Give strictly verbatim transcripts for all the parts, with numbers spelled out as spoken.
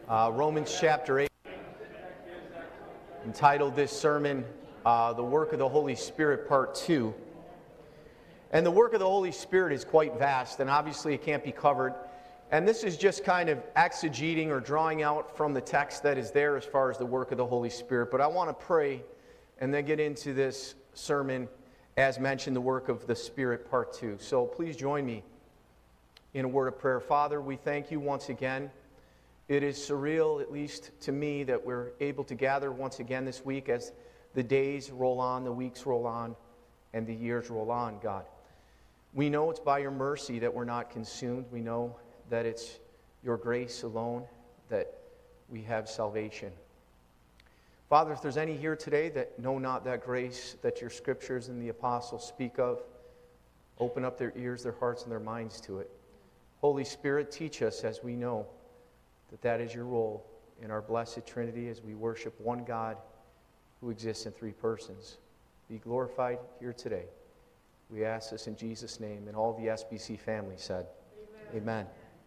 Uh, Romans chapter eight, entitled this sermon, uh, The Work of the Holy Spirit, Part two. And the work of the Holy Spirit is quite vast, and obviously it can't be covered. And this is just kind of exegeting or drawing out from the text that is there as far as the work of the Holy Spirit. But I want to pray and then get into this sermon, as mentioned, the work of the Spirit, Part two. So please join me in a word of prayer. Father, we thank you once again. It is surreal, at least to me, that we're able to gather once again this week as the days roll on, the weeks roll on, and the years roll on, God. We know it's by your mercy that we're not consumed. We know that it's your grace alone that we have salvation. Father, if there's any here today that know not that grace that your scriptures and the apostles speak of, open up their ears, their hearts, and their minds to it. Holy Spirit, teach us as we know that that is your role in our blessed Trinity as we worship one God who exists in three persons. Be glorified here today. We ask this in Jesus' name, and all the S B C family said, Amen. Amen.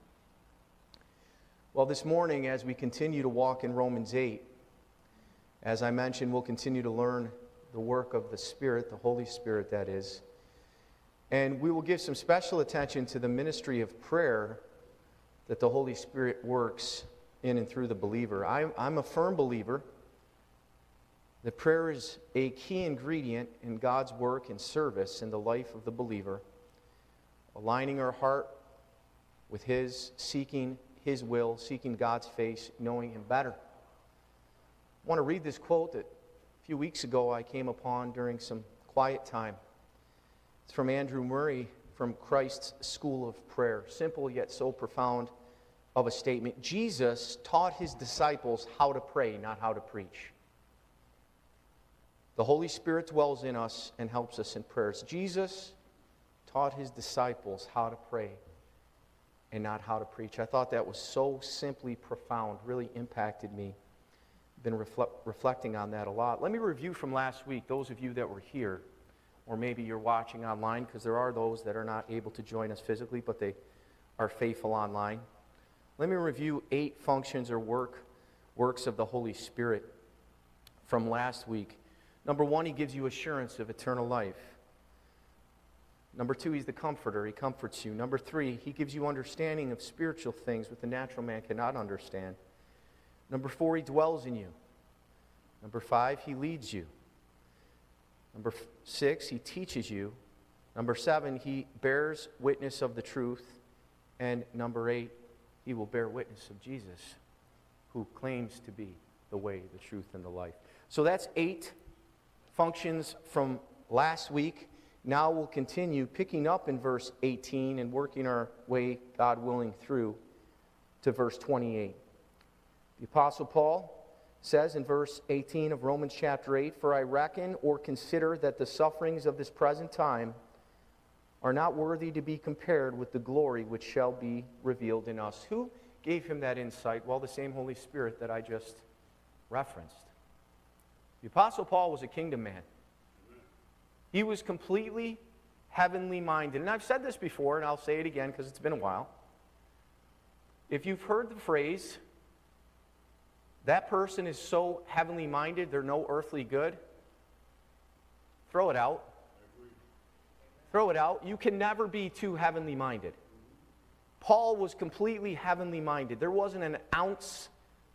Well, this morning, as we continue to walk in Romans eight, as I mentioned, we'll continue to learn the work of the Spirit, the Holy Spirit, that is. And we will give some special attention to the ministry of prayer that the Holy Spirit works in and through the believer. I, I'm a firm believer that prayer is a key ingredient in God's work and service in the life of the believer, aligning our heart with His, seeking His will, seeking God's face, knowing Him better. I want to read this quote that a few weeks ago I came upon during some quiet time. It's from Andrew Murray from Christ's School of Prayer. Simple yet so profound of a statement. Jesus taught His disciples how to pray, not how to preach. The Holy Spirit dwells in us and helps us in prayers. Jesus taught His disciples how to pray and not how to preach. I thought that was so simply profound, really impacted me. Been reflect, reflecting on that a lot. Let me review from last week, those of you that were here, or maybe you're watching online, because there are those that are not able to join us physically, but they are faithful online. Let me review eight functions or work works of the Holy Spirit from last week. Number one, He gives you assurance of eternal life. Number two, He's the comforter. He comforts you. Number three, He gives you understanding of spiritual things which the natural man cannot understand. Number four, He dwells in you. Number five, He leads you. Number six, He teaches you. Number seven, He bears witness of the truth. And number eight, He will bear witness of Jesus, who claims to be the way, the truth, and the life. So that's eight functions from last week. Now we'll continue picking up in verse eighteen and working our way, God willing, through to verse twenty-eight. The Apostle Paul says in verse eighteen of Romans chapter eight, "For I reckon or consider that the sufferings of this present time are not worthy to be compared with the glory which shall be revealed in us." Who gave him that insight? Well, the same Holy Spirit that I just referenced. The Apostle Paul was a kingdom man. He was completely heavenly minded. And I've said this before, and I'll say it again because it's been a while. If you've heard the phrase, that person is so heavenly minded, they're no earthly good, throw it out. Throw it out. You can never be too heavenly minded. Paul was completely heavenly minded. There wasn't an ounce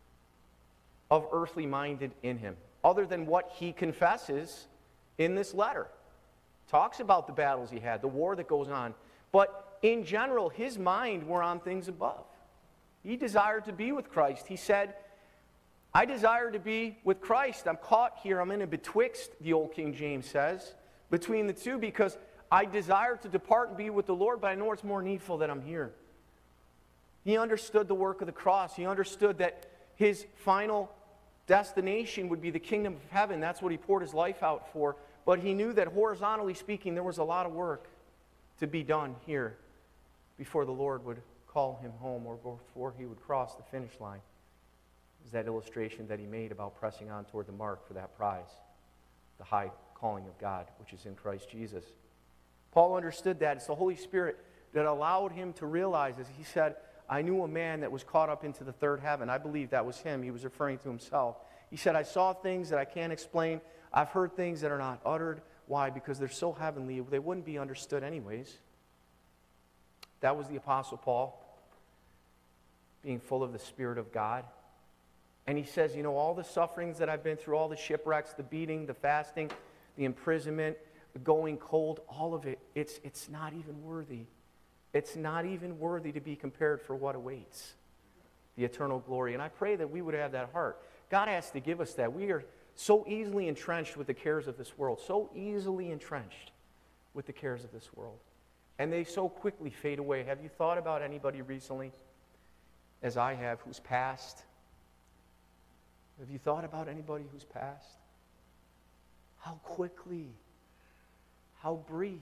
of earthly minded in him, other than what he confesses in this letter. Talks about the battles he had, the war that goes on. But in general, his mind were on things above. He desired to be with Christ. He said, I desire to be with Christ. I'm caught here. I'm in a betwixt, the old King James says, between the two, because I desire to depart and be with the Lord, but I know it's more needful that I'm here. He understood the work of the cross. He understood that his final destination would be the kingdom of heaven. That's what he poured his life out for. But he knew that horizontally speaking, there was a lot of work to be done here before the Lord would call him home or before he would cross the finish line. Is that illustration that he made about pressing on toward the mark for that prize, the high calling of God, which is in Christ Jesus. Paul understood that. It's the Holy Spirit that allowed him to realize, as he said, I knew a man that was caught up into the third heaven. I believe that was him. He was referring to himself. He said, I saw things that I can't explain. I've heard things that are not uttered. Why? Because they're so heavenly, they wouldn't be understood anyways. That was the Apostle Paul, being full of the Spirit of God. And he says, you know, all the sufferings that I've been through, all the shipwrecks, the beating, the fasting, the imprisonment, the going cold, all of it, it's, it's not even worthy. It's not even worthy to be compared for what awaits, the eternal glory. And I pray that we would have that heart. God has to give us that. We are so easily entrenched with the cares of this world, so easily entrenched with the cares of this world. And they so quickly fade away. Have you thought about anybody recently, as I have, who's passed? Have you thought about anybody who's passed? How quickly, how brief.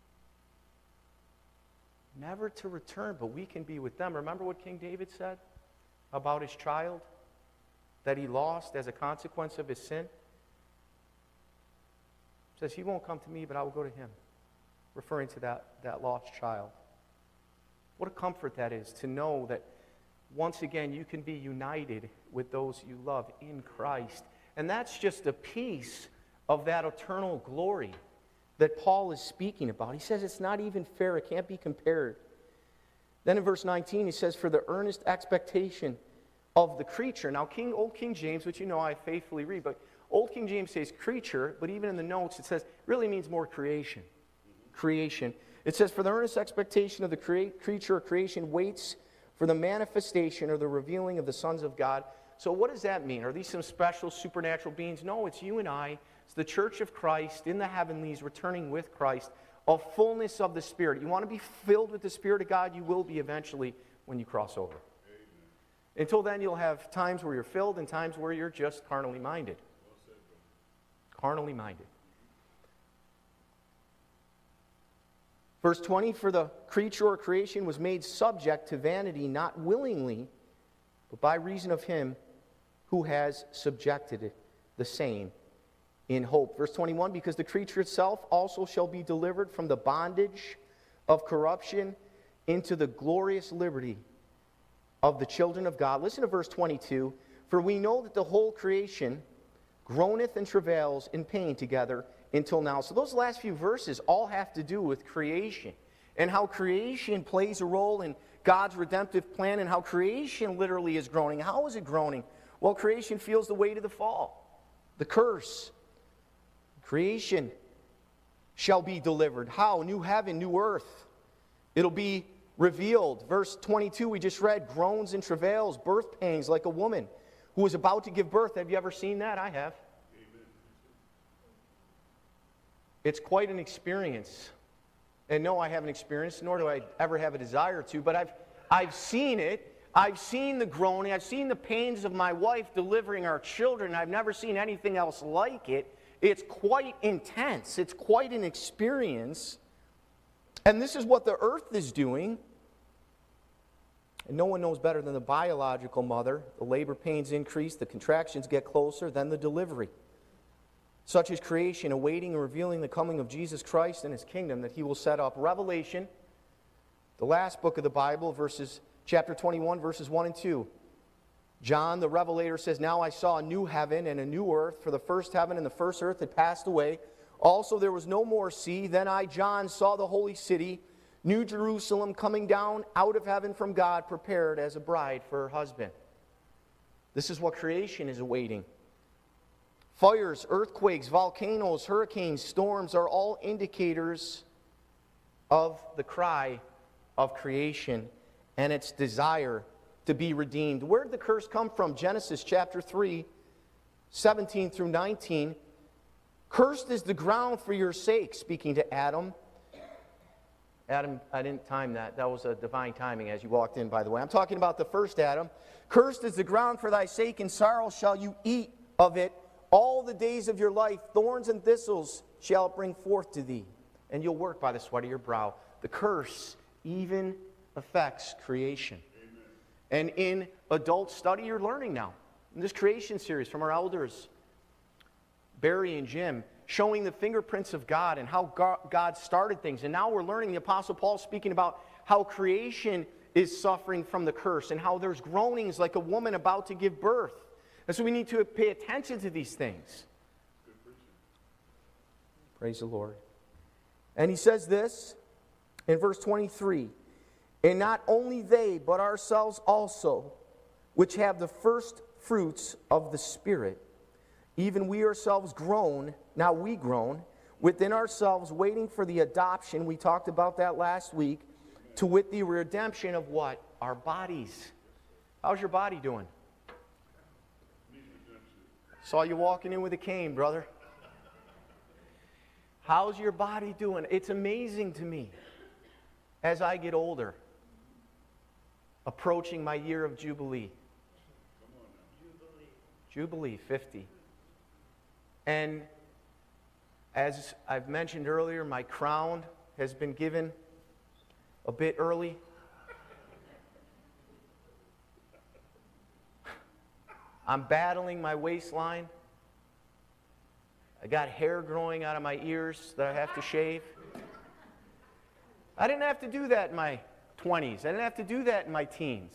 Never to return, but we can be with them. Remember what King David said about his child that he lost as a consequence of his sin? He says, he won't come to me, but I will go to him, referring to that, that lost child. What a comfort that is, to know that once again you can be united with those you love in Christ. And that's just a piece of that eternal glory that Paul is speaking about. He says it's not even fair. It can't be compared. Then in verse nineteen, he says, for the earnest expectation of the creature. Now, King, Old King James, which you know I faithfully read, but Old King James says creature, but even in the notes it says, really means more creation. Creation. It says, for the earnest expectation of the crea- creature or creation waits for the manifestation or the revealing of the sons of God. So what does that mean? Are these some special supernatural beings? No, it's you and I. It's the church of Christ in the heavenlies returning with Christ, a fullness of the Spirit. You want to be filled with the Spirit of God, you will be eventually when you cross over. Amen. Until then, you'll have times where you're filled and times where you're just carnally minded. Carnally minded. Verse twenty, for the creature or creation was made subject to vanity, not willingly, but by reason of him who has subjected it, the same in hope. Verse twenty-one, because the creature itself also shall be delivered from the bondage of corruption into the glorious liberty of the children of God. Listen to verse twenty-two, for we know that the whole creation groaneth and travails in pain together until now. So those last few verses all have to do with creation and how creation plays a role in God's redemptive plan and how creation literally is groaning. How is it groaning? Well, creation feels the weight of the fall, the curse. Creation shall be delivered. How? New heaven, new earth. It'll be revealed. Verse twenty-two, we just read, groans and travails, birth pangs like a woman who is about to give birth. Have you ever seen that? I have. Amen. It's quite an experience. And no, I haven't experienced, nor do I ever have a desire to, but I've, I've seen it. I've seen the groaning. I've seen the pains of my wife delivering our children. I've never seen anything else like it. It's quite intense. It's quite an experience. And this is what the earth is doing. And no one knows better than the biological mother. The labor pains increase, the contractions get closer, then the delivery. Such is creation, awaiting and revealing the coming of Jesus Christ and his kingdom that he will set up. Revelation, the last book of the Bible, verses chapter twenty-one, verses one and two. John, the revelator, says, now I saw a new heaven and a new earth, for the first heaven and the first earth had passed away. Also there was no more sea. Then I, John, saw the holy city, New Jerusalem, coming down out of heaven from God, prepared as a bride for her husband. This is what creation is awaiting. Fires, earthquakes, volcanoes, hurricanes, storms are all indicators of the cry of creation and its desire to be redeemed. Where did the curse come from? Genesis chapter three, seventeen through nineteen. Cursed is the ground for your sake, speaking to Adam. Adam, I didn't time that. That was a divine timing as you walked in, by the way. I'm talking about the first Adam. Cursed is the ground for thy sake, and sorrow shall you eat of it all the days of your life. Thorns and thistles shall it bring forth to thee, and you'll work by the sweat of your brow. The curse even affects creation. Amen. And in adult study, you're learning now. In this creation series from our elders, Barry and Jim, showing the fingerprints of God and how God started things. And now we're learning the Apostle Paul speaking about how creation is suffering from the curse and how there's groanings like a woman about to give birth. And so we need to pay attention to these things. Praise the Lord. And he says this in verse twenty-three, and not only they, but ourselves also, which have the first fruits of the Spirit, even we ourselves groan, now we groan, within ourselves, waiting for the adoption, we talked about that last week, to wit the redemption of what? Our bodies. How's your body doing? Saw you walking in with a cane, brother. How's your body doing? It's amazing to me as I get older, approaching my year of Jubilee. Jubilee, fifty. And as I've mentioned earlier, my crown has been given a bit early. I'm battling my waistline. I got hair growing out of my ears that I have to shave. I didn't have to do that in my twenties. I didn't have to do that in my teens.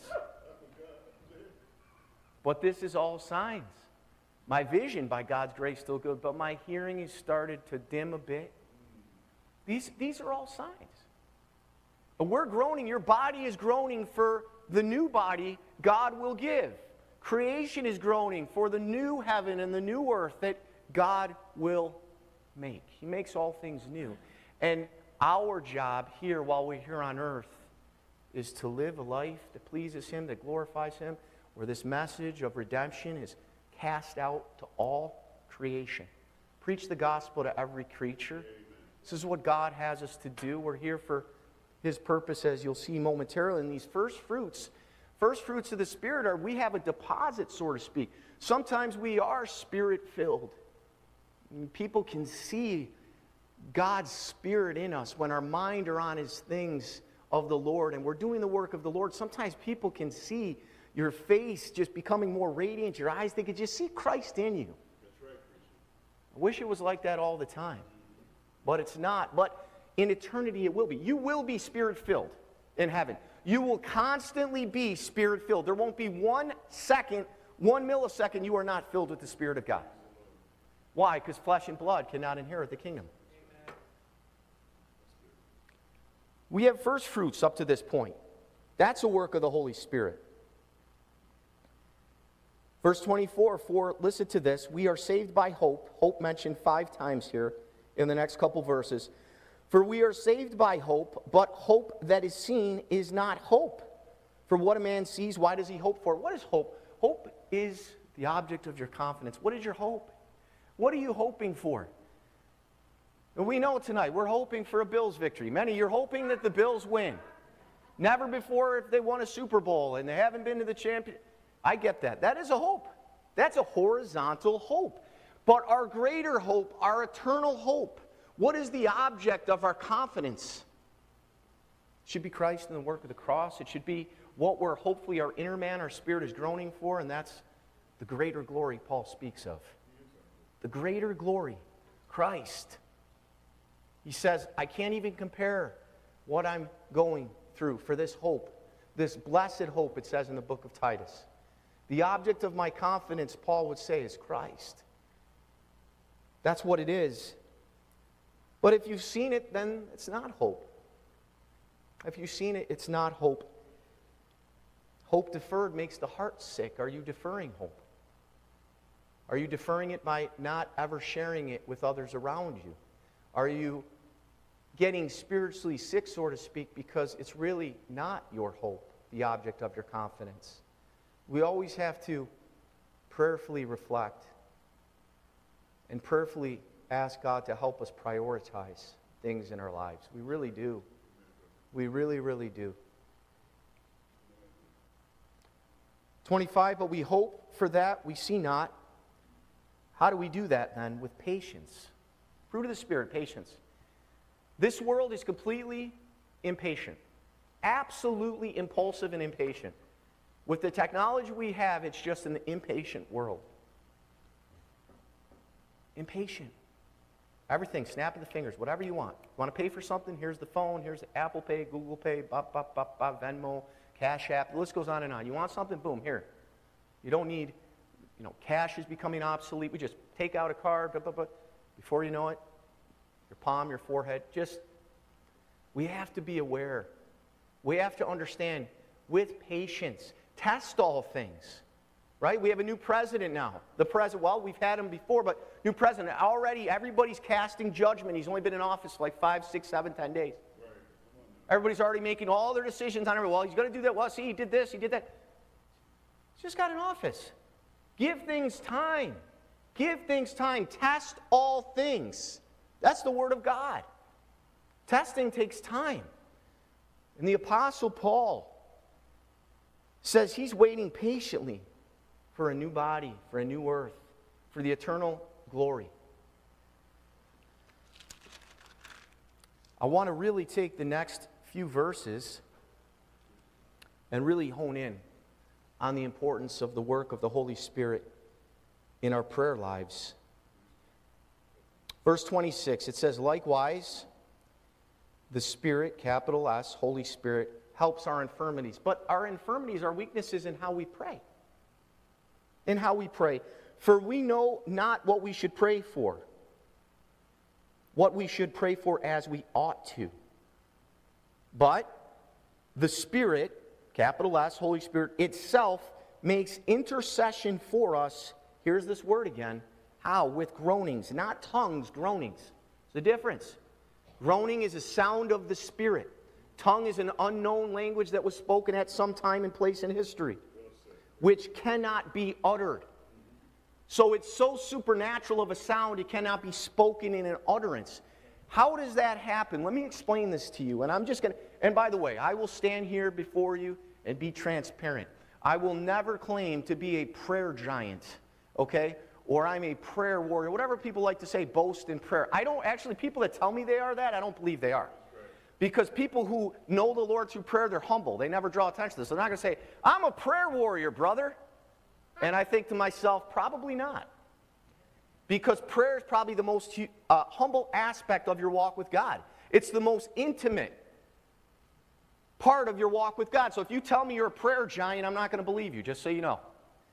But this is all signs. My vision, by God's grace, still good, but my hearing has started to dim a bit. These, these are all signs. But we're groaning. Your body is groaning for the new body God will give. Creation is groaning for the new heaven and the new earth that God will make. He makes all things new. And our job here while we're here on earth is to live a life that pleases Him, that glorifies Him, where this message of redemption is cast out to all creation. Preach the gospel to every creature. This is what God has us to do. We're here for His purpose, as you'll see momentarily. And these first fruits, first fruits of the Spirit are, we have a deposit, so to speak. Sometimes we are Spirit-filled. People can see God's Spirit in us when our mind are on His things of the Lord and we're doing the work of the Lord. Sometimes people can see your face just becoming more radiant, your eyes, they could just see Christ in you. That's right, I wish it was like that all the time, but it's not. But in eternity it will be. You will be Spirit-filled in heaven. You will constantly be Spirit-filled. There won't be one second, one millisecond you are not filled with the Spirit of God. Why? Because flesh and blood cannot inherit the kingdom. Amen. We have first fruits up to this point. That's a work of the Holy Spirit. Verse twenty-four, for, listen to this, we are saved by hope. Hope mentioned five times here in the next couple verses. For we are saved by hope, but hope that is seen is not hope. For what a man sees, why does he hope for? What is hope? Hope is the object of your confidence. What is your hope? What are you hoping for? And we know tonight, we're hoping for a Bills victory. Many, you're hoping that the Bills win. Never before if they won a Super Bowl and they haven't been to the champion. I get that. That is a hope. That's a horizontal hope. But our greater hope, our eternal hope, what is the object of our confidence? It should be Christ and the work of the cross. It should be what we're hopefully our inner man, our spirit is groaning for, and that's the greater glory Paul speaks of. The greater glory, Christ. He says, I can't even compare what I'm going through for this hope, this blessed hope, it says in the book of Titus. The object of my confidence, Paul would say, is Christ. That's what it is. But if you've seen it, then it's not hope. If you've seen it, it's not hope. Hope deferred makes the heart sick. Are you deferring hope? Are you deferring it by not ever sharing it with others around you? Are you getting spiritually sick, so to speak, because it's really not your hope, the object of your confidence? We always have to prayerfully reflect and prayerfully ask God to help us prioritize things in our lives. We really do. We really, really do. twenty-five, but we hope for that we see not. How do we do that then? With patience. Fruit of the Spirit, patience. This world is completely impatient. Absolutely impulsive and impatient. With the technology we have, it's just an impatient world. Impatient. Everything, snap of the fingers, whatever you want. You want to pay for something? Here's the phone, here's Apple Pay, Google Pay, bop, bop, bop, bop, Venmo, Cash App, the list goes on and on. You want something? Boom, here. You don't need, you know, cash is becoming obsolete. We just take out a card, blah, blah, blah. Before you know it, your palm, your forehead, just, we have to be aware. We have to understand, with patience, test all things, right? We have a new president now. The president, well, we've had him before, but new president. Already, everybody's casting judgment. He's only been in office for like five, six, seven, ten days. Everybody's already making all their decisions on it. Well, he's going to do that. Well, see, he did this, he did that. He's just got an office. Give things time. Give things time. Test all things. That's the Word of God. Testing takes time. And the Apostle Paul says he's waiting patiently for a new body, for a new earth, for the eternal glory. I want to really take the next few verses and really hone in on the importance of the work of the Holy Spirit in our prayer lives. Verse twenty-six, it says, likewise, the Spirit, capital S, Holy Spirit, helps our infirmities. But our infirmities, our weaknesses in how we pray. In how we pray. For we know not what we should pray for. What we should pray for as we ought to. But the Spirit, capital S, Holy Spirit, itself makes intercession for us. Here's this word again. How? With groanings, not tongues, groanings. It's the difference. Groaning is a sound of the Spirit. Tongue is an unknown language that was spoken at some time and place in history, which cannot be uttered. So it's so supernatural of a sound, it cannot be spoken in an utterance. How does that happen? Let me explain this to you. And I'm just going to, and by the way, I will stand here before you and be transparent. I will never claim to be a prayer giant, okay? Or I'm a prayer warrior, whatever people like to say, boast in prayer. I don't actually, people that tell me they are that, I don't believe they are. Because people who know the Lord through prayer, they're humble. They never draw attention to this. They're not going to say, I'm a prayer warrior, brother. And I think to myself, probably not. Because prayer is probably the most uh, humble aspect of your walk with God. It's the most intimate part of your walk with God. So if you tell me you're a prayer giant, I'm not going to believe you, just so you know.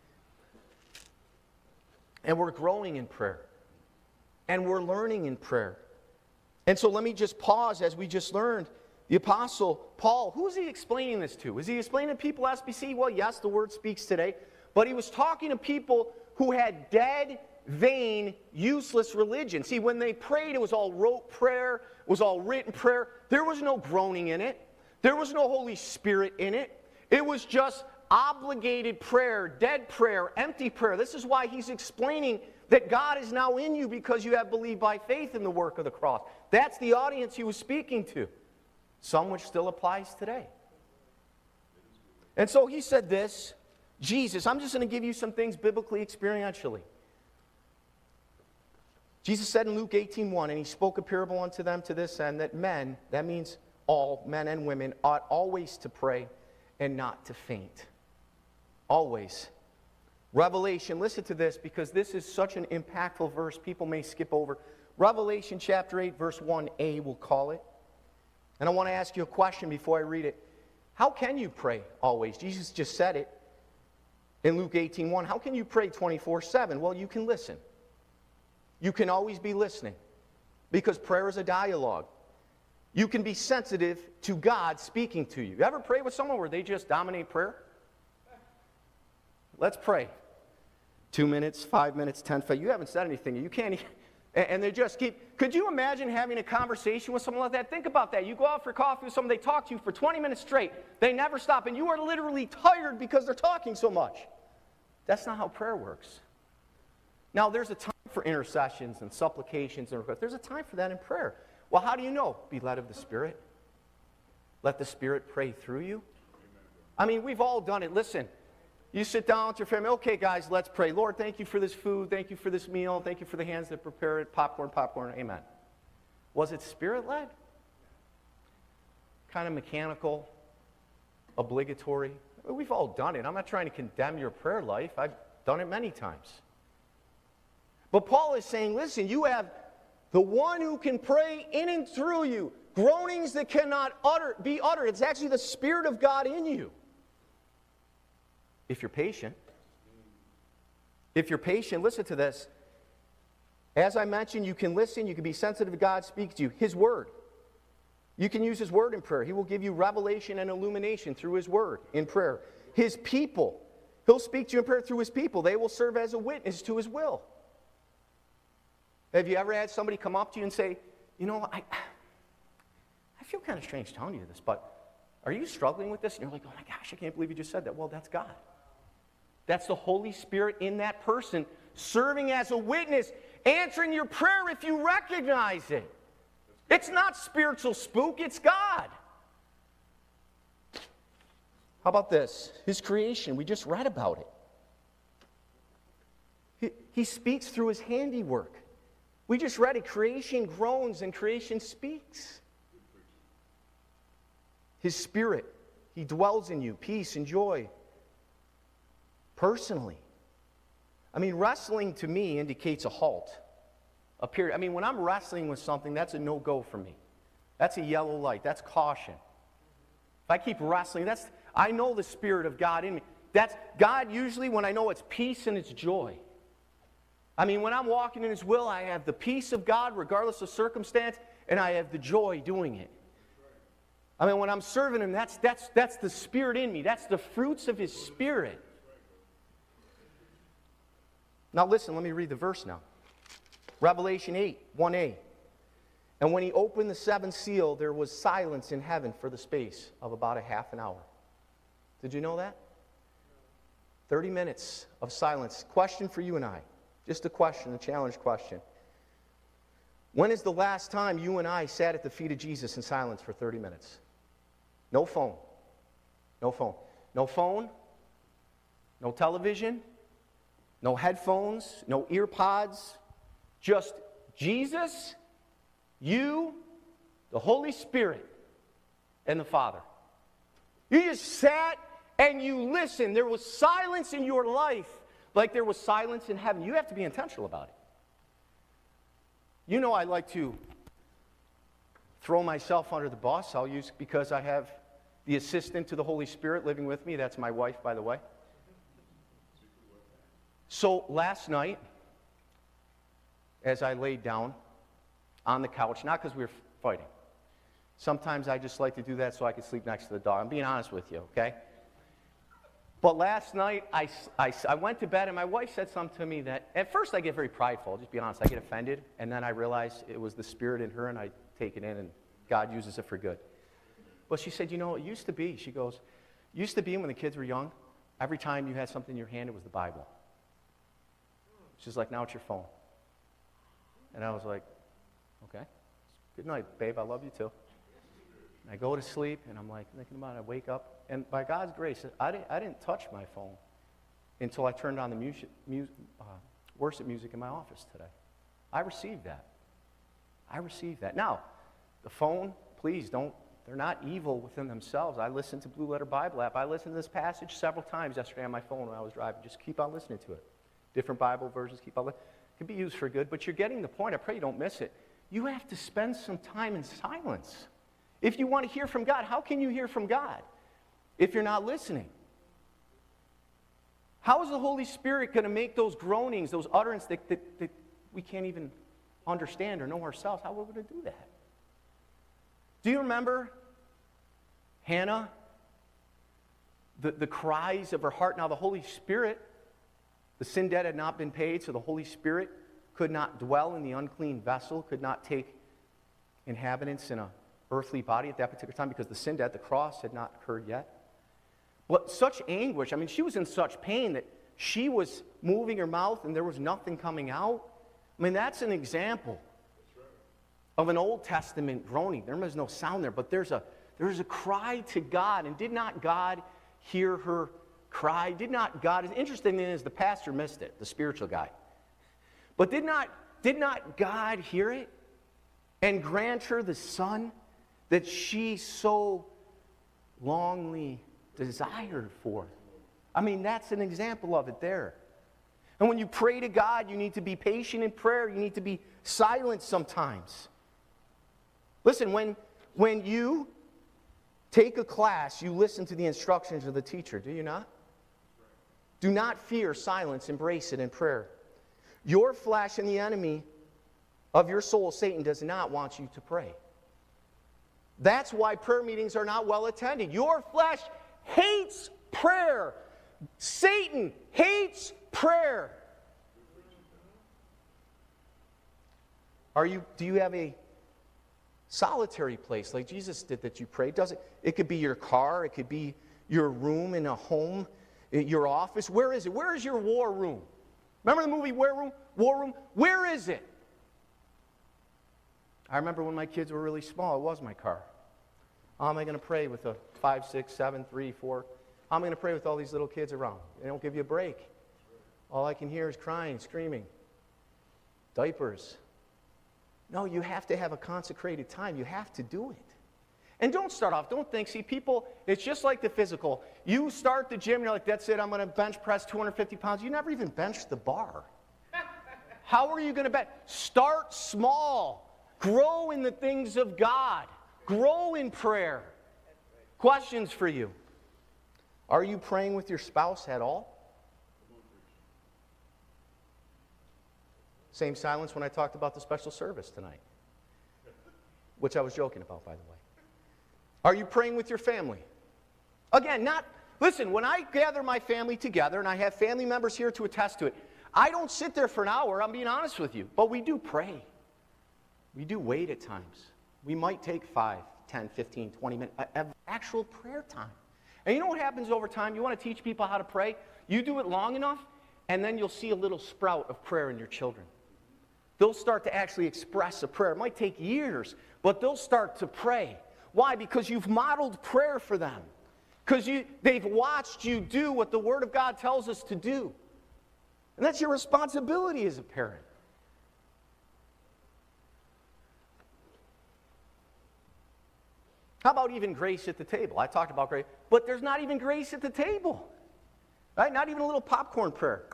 And we're growing in prayer. And we're learning in prayer. And so let me just pause as we just learned. The Apostle Paul, who is he explaining this to? Is he explaining to people S B C? Well, yes, the Word speaks today. But he was talking to people who had dead, vain, useless religion. See, when they prayed, it was all rote prayer. It was all written prayer. There was no groaning in it. There was no Holy Spirit in it. It was just obligated prayer, dead prayer, empty prayer. This is why he's explaining that God is now in you because you have believed by faith in the work of the cross. That's the audience he was speaking to. Some which still applies today. And so he said this, Jesus, I'm just going to give you some things biblically, experientially. Jesus said in Luke eighteen one, and he spoke a parable unto them to this end, that men, that means all men and women, ought always to pray and not to faint. Always. Revelation, listen to this because this is such an impactful verse people may skip over. Revelation chapter eight, verse one a, we'll call it. And I want to ask you a question before I read it. How can you pray always? Jesus just said it in Luke eighteen one. How can you pray twenty-four seven? Well, you can listen. You can always be listening because prayer is a dialogue. You can be sensitive to God speaking to you. You ever pray with someone where they just dominate prayer? Let's pray. Two minutes, five minutes, ten, five. You haven't said anything. You can't, and they just keep. Could you imagine having a conversation with someone like that? Think about that. You go out for coffee with someone, they talk to you for twenty minutes straight. They never stop, and you are literally tired because they're talking so much. That's not how prayer works. Now, there's a time for intercessions and supplications and requests. There's a time for that in prayer. Well, how do you know? Be led of the Spirit. Let the Spirit pray through you. I mean, we've all done it. Listen. You sit down with your family. Okay, guys, let's pray. Lord, thank you for this food. Thank you for this meal. Thank you for the hands that prepare it. Popcorn, popcorn. Amen. Was it Spirit-led? Kind of mechanical? Obligatory? We've all done it. I'm not trying to condemn your prayer life. I've done it many times. But Paul is saying, listen, you have the one who can pray in and through you. Groanings that cannot utter, be uttered. It's actually the Spirit of God in you. if you're patient. If you're patient, listen to this. As I mentioned, you can listen, you can be sensitive to God speak to you. His Word. You can use His Word in prayer. He will give you revelation and illumination through His Word in prayer. His people. He'll speak to you in prayer through His people. They will serve as a witness to His will. Have you ever had somebody come up to you and say, you know, I, I feel kind of strange telling you this, but are you struggling with this? And you're like, oh my gosh, I can't believe you just said that. Well, that's God. That's the Holy Spirit in that person serving as a witness, answering your prayer if you recognize it. It's not spiritual spook, it's God. How about this? His creation, we just read about it. He, he speaks through His handiwork. We just read it. Creation groans and creation speaks. His Spirit, He dwells in you, peace and joy. Personally. I mean, wrestling to me indicates a halt. A period. I mean, when I'm wrestling with something, that's a no-go for me. That's a yellow light. That's caution. If I keep wrestling, that's I know the Spirit of God in me. That's God usually when I know it's peace and it's joy. I mean, when I'm walking in His will, I have the peace of God regardless of circumstance, and I have the joy doing it. I mean, when I'm serving Him, that's, that's, that's the Spirit in me. That's the fruits of His Spirit. Now listen, let me read the verse now. Revelation eight, one a. And when He opened the seventh seal, there was silence in heaven for the space of about a half an hour. Did you know that? thirty minutes of silence. Question for you and I. Just a question, a challenge question. When is the last time you and I sat at the feet of Jesus in silence for thirty minutes? No phone. No phone. No phone. No television. No headphones. No ear pods. Just Jesus, you, the Holy Spirit, and the Father. You just sat and you listened. There was silence in your life like there was silence in heaven. You have to be intentional about it. You know I like to throw myself under the bus. I'll use because I have the assistant to the Holy Spirit living with me. That's my wife, by the way. So last night, as I laid down on the couch, not because we were fighting. Sometimes I just like to do that so I can sleep next to the dog. I'm being honest with you, okay? But last night, I, I, I went to bed, and my wife said something to me that, at first I get very prideful, I'll just be honest. I get offended, and then I realize it was the Spirit in her, and I take it in, and God uses it for good. But she said, you know, it used to be, she goes, used to be when the kids were young, every time you had something in your hand, it was the Bible. She's like, now it's your phone. And I was like, okay, good night, babe, I love you too. And I go to sleep, and I'm like thinking about it. I wake up, and by God's grace, I didn't, I didn't touch my phone until I turned on the music, music, uh, worship music in my office today. I received that. I received that. Now, the phone, please don't, they're not evil within themselves. I listened to Blue Letter Bible app. I listened to this passage several times yesterday on my phone when I was driving. Just keep on listening to it. Different Bible versions, keep on listening. It can be used for good, but you're getting the point. I pray you don't miss it. You have to spend some time in silence. If you want to hear from God, how can you hear from God if you're not listening? How is the Holy Spirit going to make those groanings, those utterances that, that, that we can't even understand or know ourselves? How are we going to do that? Do you remember Hannah? The, the cries of her heart. Now the Holy Spirit, the sin debt had not been paid, so the Holy Spirit could not dwell in the unclean vessel, could not take inhabitants in a earthly body at that particular time because the sin debt, the cross, had not occurred yet. But such anguish, I mean, she was in such pain that she was moving her mouth and there was nothing coming out. I mean, that's an example of an Old Testament groaning. There was no sound there, but there's a, there's a cry to God. And did not God hear her cry? Did not God, as interesting is the pastor missed it, the spiritual guy. But did not, did not God hear it and grant her the son that she so longly desired for? I mean, that's an example of it there. And when you pray to God, you need to be patient in prayer. You need to be silent sometimes. Listen, when, when you take a class, you listen to the instructions of the teacher, do you not? Do not fear silence. Embrace it in prayer. Your flesh and the enemy of your soul, Satan, does not want you to pray. That's why prayer meetings are not well attended. Your flesh hates prayer. Satan hates prayer. Are you, do you have a solitary place like Jesus did that you pray? Does it, it could be your car. It could be your room in a home, your office. Where is it? Where is your war room? Remember the movie War Room? War Room? Where is it? I remember when my kids were really small, it was my car. How am I going to pray with a five, six, seven, three, four? How am I going to pray with all these little kids around? They don't give you a break. All I can hear is crying, screaming, diapers. No, you have to have a consecrated time. You have to do it. And don't start off. Don't think, see, people, it's just like the physical. You start the gym, you're like, that's it, I'm going to bench press two hundred fifty pounds. You never even benched the bar. How are you going to bench? Start small. Grow in the things of God. Grow in prayer. Questions for you. Are you praying with your spouse at all? Same silence when I talked about the special service tonight, which I was joking about, by the way. Are you praying with your family? Again, not, listen, when I gather my family together, and I have family members here to attest to it, I don't sit there for an hour, I'm being honest with you, but we do pray. We do wait at times. We might take five, ten, fifteen, twenty minutes of actual prayer time. And you know what happens over time? You want to teach people how to pray? You do it long enough, and then you'll see a little sprout of prayer in your children. They'll start to actually express a prayer. It might take years, but they'll start to pray. Why? Because you've modeled prayer for them. Because you, they've watched you do what the Word of God tells us to do. And that's your responsibility as a parent. How about even grace at the table? I talked about grace, but there's not even grace at the table. Right? Not even a little popcorn prayer.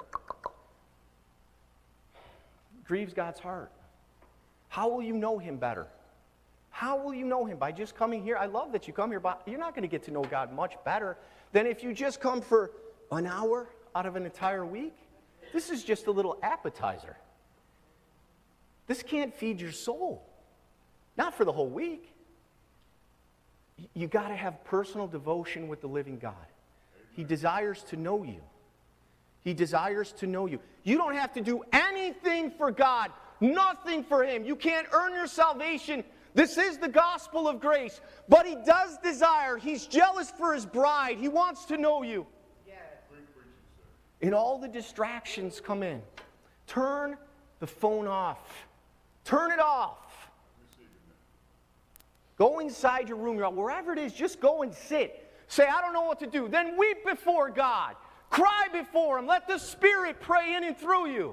Grieves God's heart. How will you know Him better? How will you know Him? By just coming here? I love that you come here, but you're not going to get to know God much better than if you just come for an hour out of an entire week. This is just a little appetizer. This can't feed your soul. Not for the whole week. You got to have personal devotion with the living God. He desires to know you. He desires to know you. You don't have to do anything for God, nothing for Him. You can't earn your salvation. This is the gospel of grace. But He does desire. He's jealous for His bride. He wants to know you. And all the distractions come in. Turn the phone off. Turn it off. Go inside your room, wherever it is, just go and sit. Say, I don't know what to do. Then weep before God. Cry before Him. Let the Spirit pray in and through you.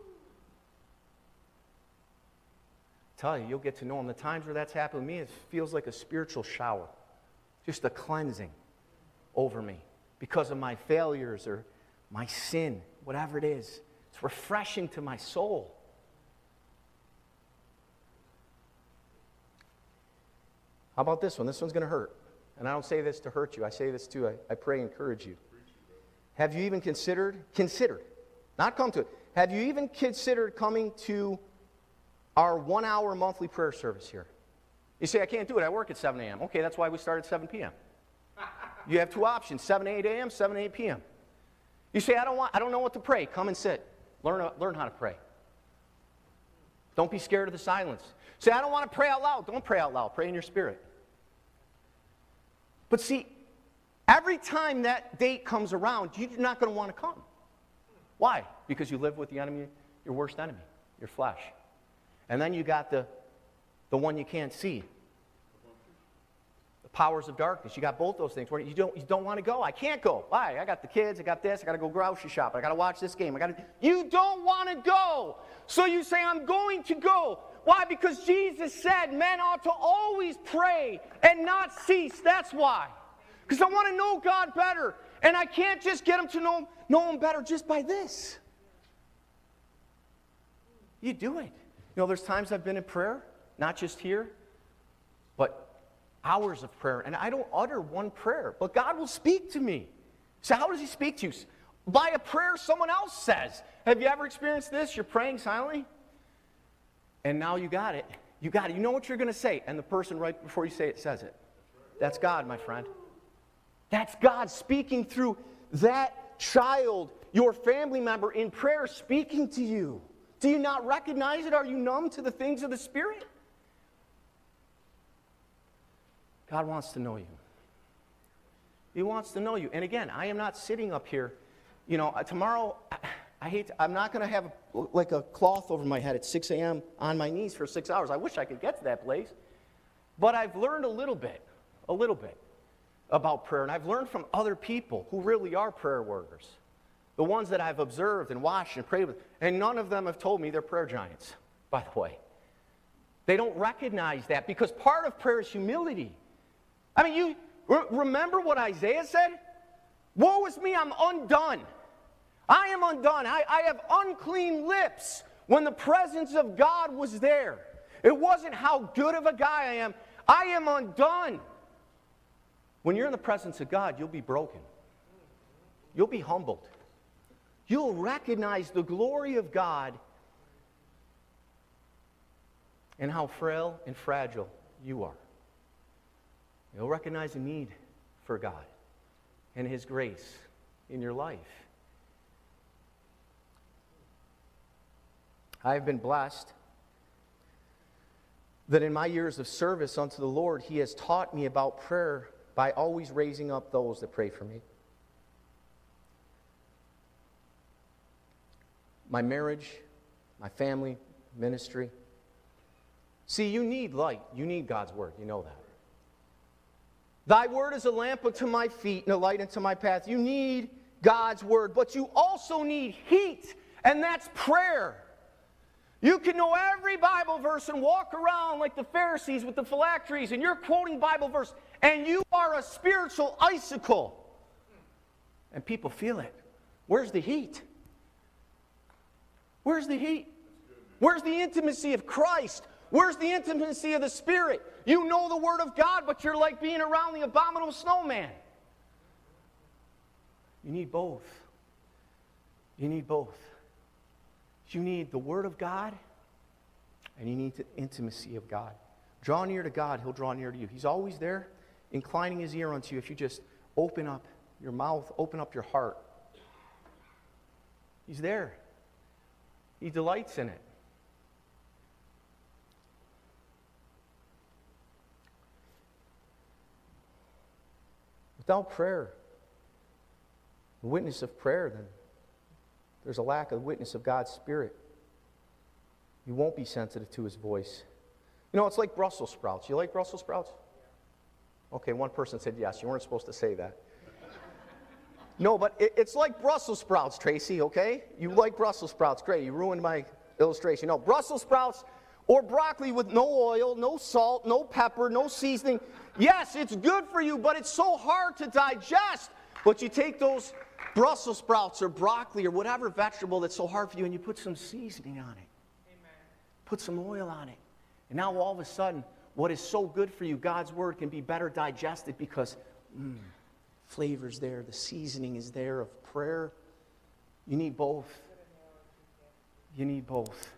I tell you, you'll get to know Him. The times where that's happened to me, it feels like a spiritual shower. Just a cleansing over me because of my failures or my sin, whatever it is. It's refreshing to my soul. How about this one? This one's going to hurt. And I don't say this to hurt you. I say this to, I, I pray, encourage you. Have you even considered, considered, not come to it, have you even considered coming to our one-hour monthly prayer service here? You say, I can't do it. I work at seven a.m. Okay, that's why we start at seven p.m. You have two options, seven to eight a.m., seven to eight p.m. You say, I don't want, I don't know what to pray. Come and sit. Learn, learn how to pray. Don't be scared of the silence. Say, I don't want to pray out loud. Don't pray out loud. Pray in your spirit. But see, every time that date comes around, you're not going to want to come. Why? Because you live with the enemy, your worst enemy, your flesh. And then you got the, the one you can't see. The powers of darkness. You got both those things where you don't, you don't want to go. I can't go. Why? I got the kids. I got this. I got to go grocery shop. I got to watch this game. I got to. You don't want to go. So you say, I'm going to go. Why? Because Jesus said men ought to always pray and not cease. That's why. Because I want to know God better. And I can't just get Him to know, know Him better just by this. You do it. You know, there's times I've been in prayer, not just here, but hours of prayer. And I don't utter one prayer, but God will speak to me. So how does He speak to you? by a prayer someone else says. Have you ever experienced this? You're praying silently, and now you got it. You got it. You know what you're going to say, and the person right before you say it says it. That's God, my friend. That's God speaking through that child, your family member, in prayer, speaking to you. Do you not recognize it? Are you numb to the things of the Spirit? God wants to know you. He wants to know you. And again, I am not sitting up here. You know, tomorrow, I, I hate to, I'm not going to have like a cloth over my head at six a.m. on my knees for six hours. I wish I could get to that place. But I've learned a little bit, a little bit about prayer. And I've learned from other people who really are prayer warriors. The ones that I've observed and watched and prayed with. And none of them have told me they're prayer giants, by the way. They don't recognize that because part of prayer is humility. I mean, you re- remember what Isaiah said? Woe is me, I'm undone. I am undone. I, I have unclean lips when the presence of God was there. It wasn't how good of a guy I am. I am undone. When you're in the presence of God, you'll be broken. You'll be humbled. You'll recognize the glory of God and how frail and fragile you are. You'll recognize the need for God and His grace in your life. I've been blessed that in my years of service unto the Lord, He has taught me about prayer by always raising up those that pray for me. My marriage, my family, ministry. See, you need light. You need God's Word. You know that. Thy Word is a lamp unto my feet and a light unto my path. You need God's Word, but you also need heat, and that's prayer. You can know every Bible verse and walk around like the Pharisees with the phylacteries, and you're quoting Bible verse, and you are a spiritual icicle. And people feel it. Where's the heat? Where's the heat? Where's the intimacy of Christ? Where's the intimacy of the Spirit? You know the Word of God, but you're like being around the abominable snowman. You need both. You need both. You need the Word of God, and you need the intimacy of God. Draw near to God, He'll draw near to you. He's always there, inclining His ear unto you if you just open up your mouth, open up your heart. He's there. He delights in it. Without prayer, the witness of prayer, then there's a lack of witness of God's Spirit. You won't be sensitive to His voice. You know, it's like Brussels sprouts. You like Brussels sprouts? Okay, one person said yes. You weren't supposed to say that. No, but it, it's like Brussels sprouts, Tracy, okay? You like Brussels sprouts. Great, you ruined my illustration. No, Brussels sprouts or broccoli with no oil, no salt, no pepper, no seasoning. Yes, it's good for you, but it's so hard to digest. But you take those Brussels sprouts or broccoli or whatever vegetable that's so hard for you, and you put some seasoning on it. Amen. Put some oil on it. And now all of a sudden, what is so good for you, God's Word, can be better digested because mm, flavor's there, the seasoning is there of prayer. You need both. You need both.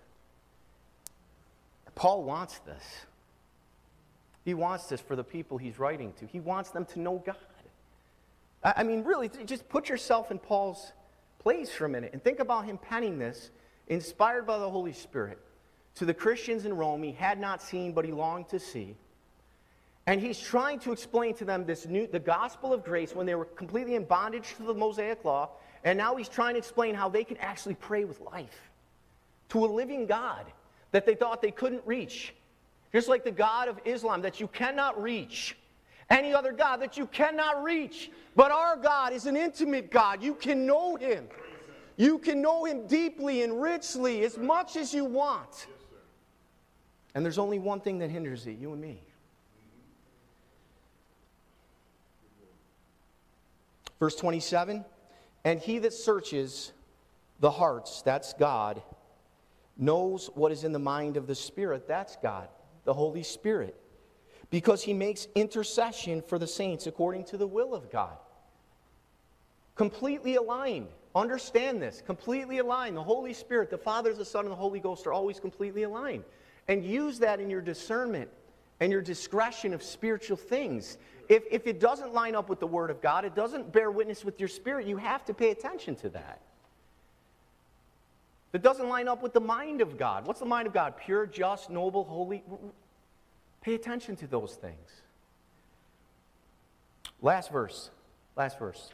Paul wants this. He wants this for the people he's writing to. He wants them to know God. I mean, really, just put yourself in Paul's place for a minute and think about him penning this, inspired by the Holy Spirit, to the Christians in Rome he had not seen but he longed to see. And he's trying to explain to them this new, the gospel of grace when they were completely in bondage to the Mosaic law, and now he's trying to explain how they can actually pray with life to a living God that they thought they couldn't reach. Just like the God of Islam that you cannot reach. Any other God that you cannot reach. But our God is an intimate God. You can know Him. You can know Him deeply and richly as much as you want. Yes, and there's only one thing that hinders it, you and me. Verse twenty-seven, and He that searches the hearts, that's God, knows what is in the mind of the Spirit, that's God, the Holy Spirit, because He makes intercession for the saints according to the will of God. Completely aligned. Understand this. Completely aligned. The Holy Spirit, the Father, the Son, and the Holy Ghost are always completely aligned. And use that in your discernment and your discretion of spiritual things. If, if it doesn't line up with the Word of God, it doesn't bear witness with your spirit, you have to pay attention to that. If it doesn't line up with the mind of God. What's the mind of God? Pure, just, noble, holy. Pay attention to those things. Last verse. Last verse.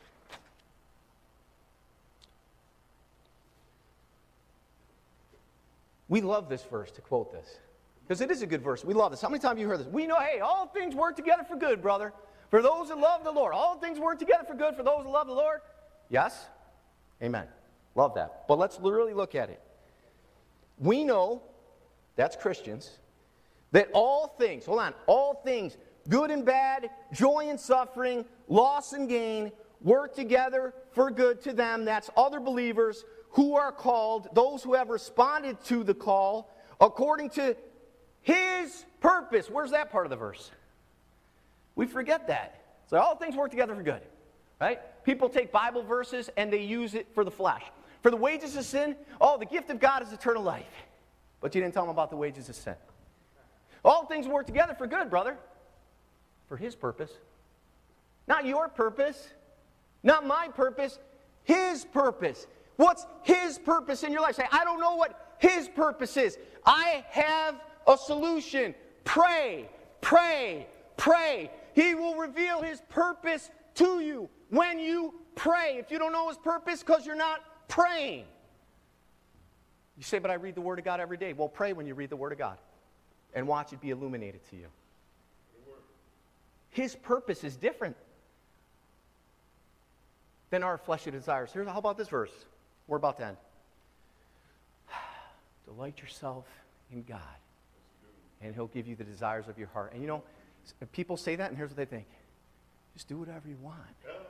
We love this verse, to quote this. Because it is a good verse. We love this. How many times have you heard this? We know, hey, all things work together for good, brother. For those that love the Lord. All things work together for good for those that love the Lord. Yes? Amen. Love that. But let's really look at it. We know, that's Christians, that all things, hold on, all things, good and bad, joy and suffering, loss and gain, work together for good to them. That's other believers who are called, those who have responded to the call, according to His purpose. Where's that part of the verse? We forget that. So all things work together for good, right? People take Bible verses and they use it for the flesh. For the wages of sin, oh, the gift of God is eternal life. But you didn't tell them about the wages of sin. All things work together for good, brother. For His purpose. Not your purpose. Not my purpose. His purpose. What's His purpose in your life? Say, I don't know what His purpose is. I have a solution. Pray, pray, pray. He will reveal His purpose to you when you pray. If you don't know His purpose because you're not praying. You say, but I read the Word of God every day. Well, pray when you read the Word of God and watch it be illuminated to you. His purpose is different than our fleshly desires. Here's, how about this verse? We're about to end. Delight yourself in God, and He'll give you the desires of your heart. And you know, people say that, and here's what they think. Just do whatever you want.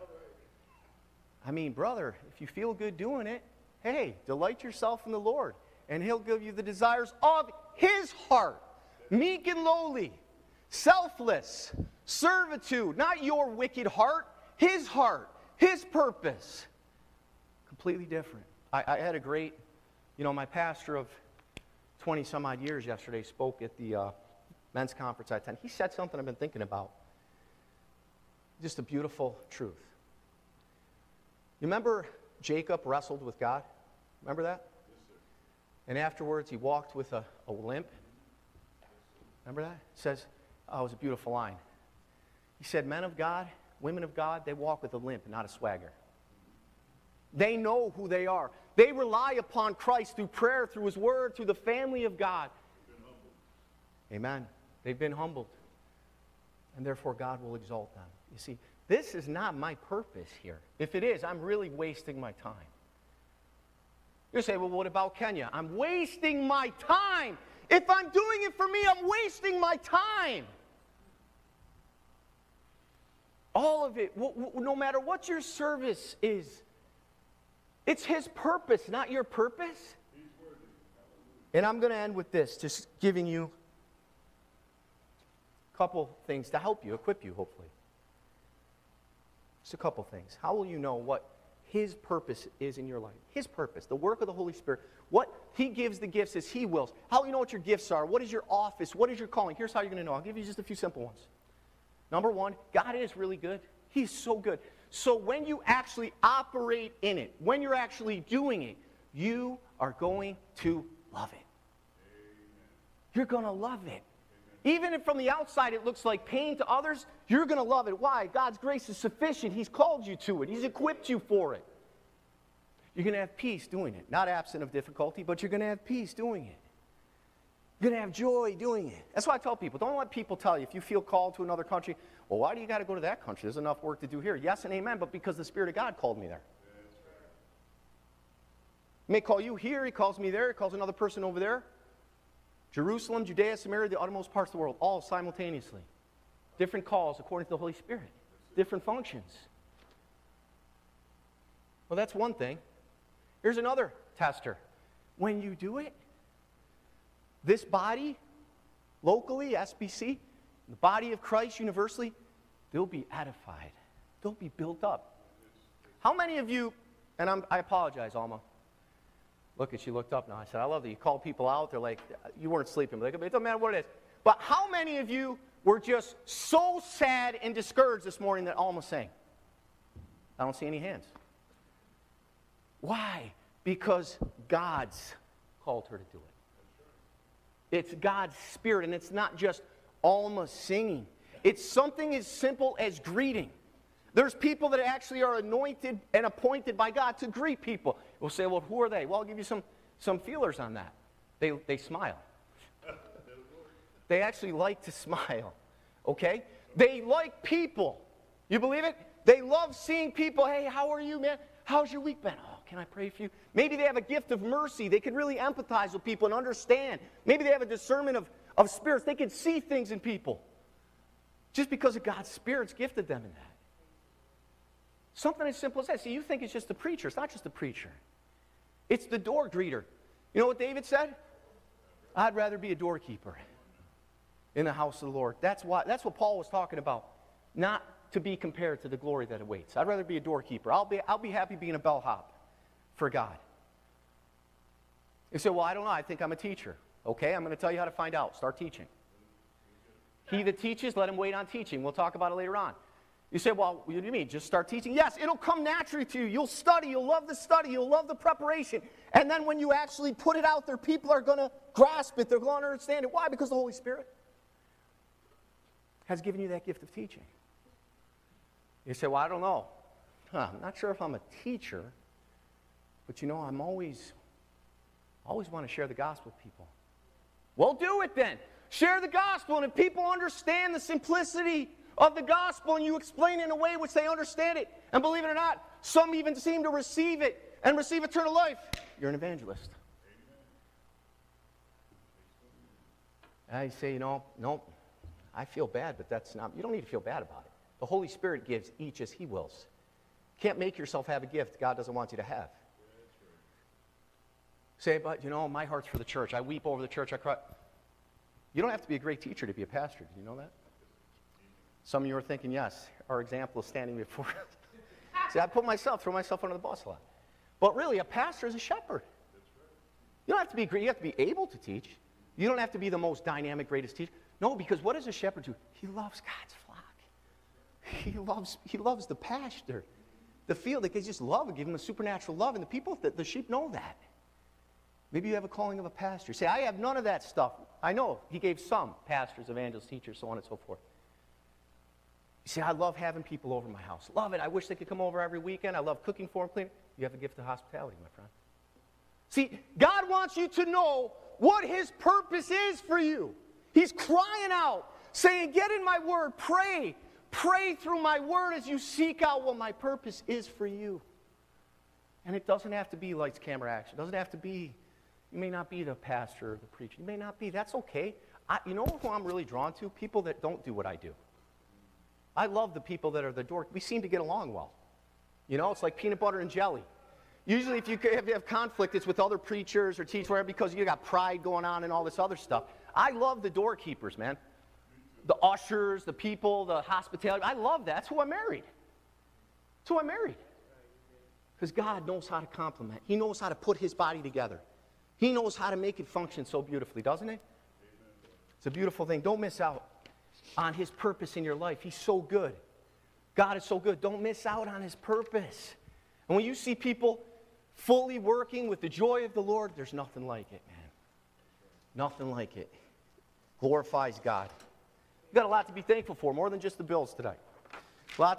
I mean, brother, if you feel good doing it, hey, delight yourself in the Lord, and He'll give you the desires of His heart. Meek and lowly, selfless, servitude, not your wicked heart, His heart, His purpose. Completely different. I, I had a great, you know, my pastor of twenty some odd years yesterday spoke at the uh, men's conference I attended. He said something I've been thinking about. Just a beautiful truth. You remember Jacob wrestled with God? Remember that? Yes, sir. And afterwards he walked with a, a limp. Remember that? It says, oh, it was a beautiful line. He said, men of God, women of God, they walk with a limp, not a swagger. They know who they are. They rely upon Christ through prayer, through His Word, through the family of God. Amen. They've been humbled. And therefore God will exalt them. You see, this is not my purpose here. If it is, I'm really wasting my time. You say, well, what about Kenya? I'm wasting my time. If I'm doing it for me, I'm wasting my time. All of it, no matter what your service is, it's His purpose, not your purpose. And I'm going to end with this, just giving you a couple things to help you, equip you, hopefully. Just a couple things. How will you know what His purpose is in your life? His purpose, the work of the Holy Spirit. What He gives the gifts as He wills. How will you know what your gifts are? What is your office? What is your calling? Here's how you're going to know. I'll give you just a few simple ones. Number one, God is really good. He's so good. So when you actually operate in it, when you're actually doing it, you are going to love it. Amen. You're going to love it. Amen. Even if from the outside it looks like pain to others, you're going to love it. Why? God's grace is sufficient. He's called you to it. He's equipped you for it. You're going to have peace doing it. Not absent of difficulty, but you're going to have peace doing it. You're going to have joy doing it. That's why I tell people, don't let people tell you, if you feel called to another country, well, why do you got to go to that country? There's enough work to do here. Yes and amen, but because the Spirit of God called me there. He may call you here, He calls me there, He calls another person over there. Jerusalem, Judea, Samaria, the uttermost parts of the world, all simultaneously. Different calls according to the Holy Spirit. Different functions. Well, that's one thing. Here's another tester. When you do it, this body, locally, S B C, the body of Christ universally, they'll be edified. They'll be built up. How many of you And I'm, I apologize, Alma. Look, at she looked up now. I said, I love that you call people out. They're like, you weren't sleeping. But it doesn't matter what it is. But how many of you were just so sad and discouraged this morning that Alma sang? I don't see any hands. Why? Because God's called her to do it. It's God's Spirit, and it's not just Alma singing. It's something as simple as greeting. There's people that actually are anointed and appointed by God to greet people. We'll say, well, who are they? Well, I'll give you some, some feelers on that. They, they smile. They actually like to smile, okay? They like people. You believe it? They love seeing people. Hey, how are you, man? How's your week been? Oh, can I pray for you? Maybe they have a gift of mercy. They can really empathize with people and understand. Maybe they have a discernment of, of spirits. They can see things in people. Just because of God's Spirit's gifted them in that. Something as simple as that. See, you think it's just the preacher. It's not just the preacher. It's the door greeter. You know what David said? I'd rather be a doorkeeper in the house of the Lord. That's why. That's what Paul was talking about. Not to be compared to the glory that awaits. I'd rather be a doorkeeper. I'll be, I'll be happy being a bellhop for God. You say, well, I don't know. I think I'm a teacher. Okay, I'm going to tell you how to find out. Start teaching. He that teaches, let him wait on teaching. We'll talk about it later on. You say, well, what do you mean? Just start teaching? Yes, it'll come naturally to you. You'll study. You'll love the study. You'll love the preparation. And then when you actually put it out there, people are going to grasp it. They're going to understand it. Why? Because the Holy Spirit has given you that gift of teaching. You say, well, I don't know. Huh, I'm not sure if I'm a teacher, but you know, I'm always, always want to share the gospel with people. Well, do it then. Share the gospel, and if people understand the simplicity of the gospel and you explain it in a way which they understand it, and believe it or not, some even seem to receive it and receive eternal life, you're an evangelist. I say, you know, no, I feel bad, but that's not, you don't need to feel bad about it. The Holy Spirit gives each as He wills. You can't make yourself have a gift God doesn't want you to have. Say, but you know, my heart's for the church. I weep over the church. I cry. You don't have to be a great teacher to be a pastor. Do you know that? Some of you are thinking, yes, our example is standing before us. See, I put myself, throw myself under the bus a lot. But really, a pastor is a shepherd. You don't have to be great. You have to be able to teach. You don't have to be the most dynamic, greatest teacher. No, because what does a shepherd do? He loves God's flock. He loves, he loves the pasture, the field. They just love it, give him a supernatural love. And the people, the, the sheep know that. Maybe you have a calling of a pastor. Say, I have none of that stuff. I know he gave some pastors, evangelists, teachers, so on and so forth. You say, I love having people over my house. Love it. I wish they could come over every weekend. I love cooking for them, cleaning. You have a gift of hospitality, my friend. See, God wants you to know what His purpose is for you. He's crying out, saying, get in my word, pray. Pray through my word as you seek out what my purpose is for you. And it doesn't have to be lights, camera, action. It doesn't have to be, you may not be the pastor or the preacher. You may not be. That's okay. I, you know who I'm really drawn to? People that don't do what I do. I love the people that are the door. We seem to get along well. You know, it's like peanut butter and jelly. Usually if you, if you have conflict, it's with other preachers or teachers, whatever, because you got pride going on and all this other stuff. I love the doorkeepers, man. The ushers, the people, the hospitality. I love that. That's who I married. That's who I married. Because God knows how to compliment. He knows how to put His body together. He knows how to make it function so beautifully, doesn't He? It's a beautiful thing. Don't miss out on His purpose in your life. He's so good. God is so good. Don't miss out on His purpose. And when you see people fully working with the joy of the Lord, there's nothing like it, man. Nothing like it. Glorifies God. You've got a lot to be thankful for, more than just the bills today.